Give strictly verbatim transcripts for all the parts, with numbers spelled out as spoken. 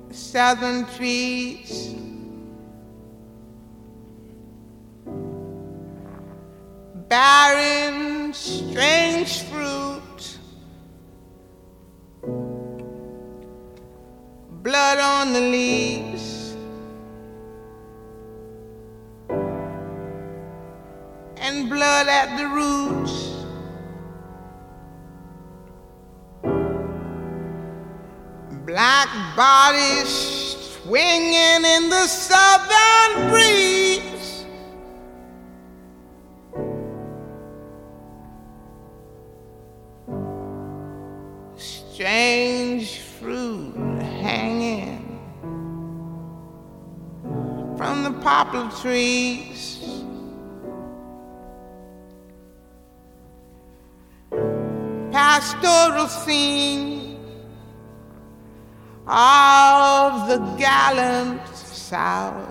southern trees, bearing strange fruit, blood on the leaves, and blood at the roots. Black bodies swinging in the southern breeze, strange fruit hanging from the poplar trees. Pastoral scene of the gallant South.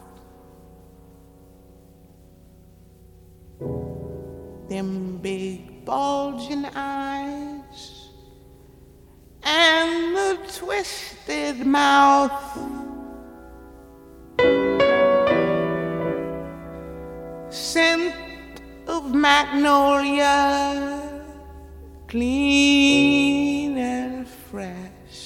Them big bulging eyes and the twisted mouth, scent of magnolia, clean and fresh.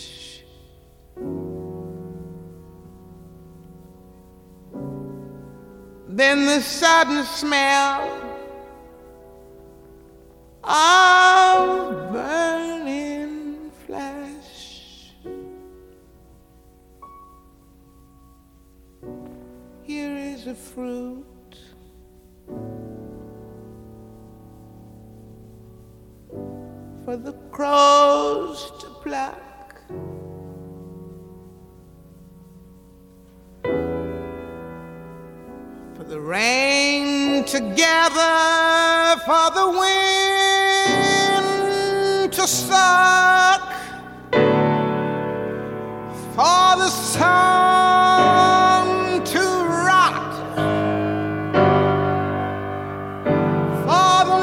Then the sudden smell of burning flesh. Here is a fruit for the crows to pluck. For the rain to gather, for the wind to suck, for the sun to rot, for the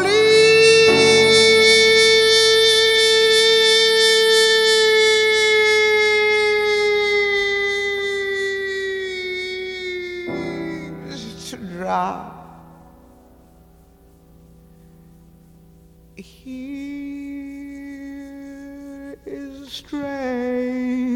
leaves to drop. Here is strange